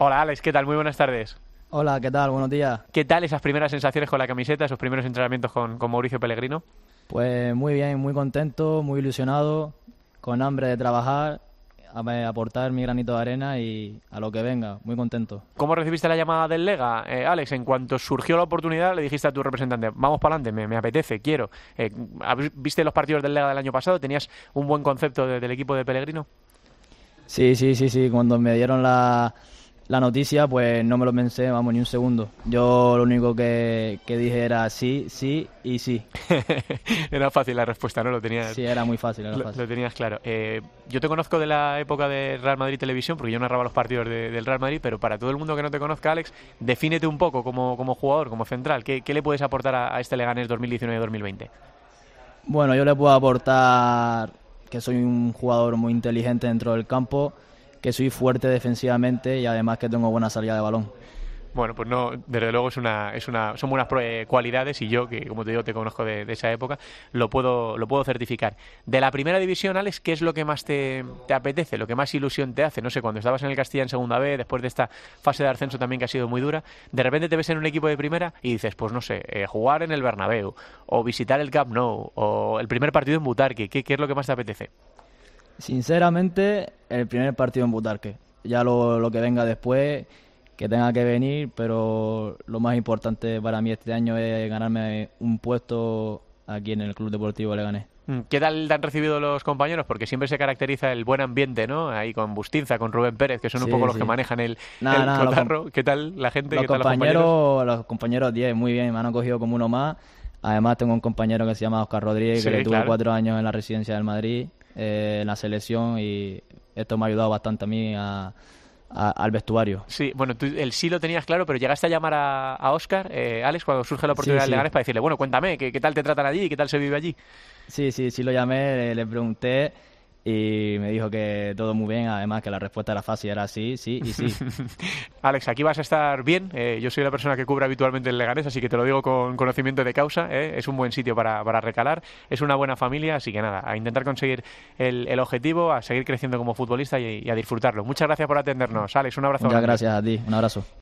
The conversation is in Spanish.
Hola Alex, ¿qué tal? Muy buenas tardes. Hola, ¿qué tal? Buenos días. ¿Qué tal esas primeras sensaciones con la camiseta, esos primeros entrenamientos con Mauricio Pellegrino? Pues muy bien, muy contento, muy ilusionado, con hambre de trabajar, aportar mi granito de arena y a lo que venga, muy contento. ¿Cómo recibiste la llamada del Lega, Alex? En cuanto surgió la oportunidad, le dijiste a tu representante, vamos para adelante, me apetece, quiero. ¿Viste los partidos del Lega del año pasado? ¿Tenías un buen concepto del equipo de Pellegrino? Sí, sí, sí, sí, cuando me dieron la noticia, pues no me lo pensé, vamos, ni un segundo. Yo lo único que dije era sí, sí y sí. Era fácil la respuesta, ¿no? Lo tenías, Sí, era muy fácil, era lo fácil. tenías claro. Yo te conozco de la época de Real Madrid Televisión, porque yo narraba los partidos del Real Madrid, pero para todo el mundo que no te conozca, Alex, defínete un poco como jugador, como central. ¿Qué le puedes aportar a este Leganés 2019-2020? Bueno, yo le puedo aportar que soy un jugador muy inteligente dentro del campo, que soy fuerte defensivamente y además que tengo buena salida de balón. Bueno, pues no, desde luego son buenas cualidades y yo, que como te digo, te conozco de esa época, lo puedo certificar. De la primera división, Alex, ¿qué es lo que más te apetece, lo que más ilusión te hace? No sé, cuando estabas en el Castilla en segunda vez, después de esta fase de ascenso también que ha sido muy dura, de repente te ves en un equipo de primera y dices, pues no sé, jugar en el Bernabéu, o visitar el Camp Nou, o el primer partido en Butarque, ¿qué es lo que más te apetece? Sinceramente, el primer partido en Butarque. Ya lo que venga después, que tenga que venir, pero lo más importante para mí este año es ganarme un puesto aquí en el Club Deportivo Leganés. ¿Qué tal te han recibido los compañeros? Porque siempre se caracteriza el buen ambiente, ¿no? Ahí con Bustinza, con Rubén Pérez, que son un poco Sí, los que sí. manejan el, Nada, el nada, cotarro. ¿Qué tal la gente? los ¿Qué tal los compañeros? compañeros 10, muy bien, me han acogido como uno más. Además tengo un compañero que se llama Oscar Rodríguez, que le Sí, tuve claro. 4 años en la residencia del Madrid, en la selección, y esto me ha ayudado bastante a mí al vestuario. Sí, bueno, tú el sí lo tenías claro, pero llegaste a llamar a Óscar, Alex, cuando surge la Sí, oportunidad del sí, Leganés para decirle, bueno, cuéntame, ¿qué tal te tratan allí? ¿Qué tal se vive allí? sí, sí, sí lo llamé, le pregunté y me dijo que todo muy bien, además que la respuesta era fácil, era sí, sí y sí. Alex, aquí vas a estar bien. Yo soy la persona que cubre habitualmente el Leganés, así que te lo digo con conocimiento de causa. Es un buen sitio para recalar, es una buena familia, así que nada, a intentar conseguir el objetivo, a seguir creciendo como futbolista y a disfrutarlo. Muchas gracias por atendernos, Alex, un abrazo Muchas grande. gracias a ti, un abrazo.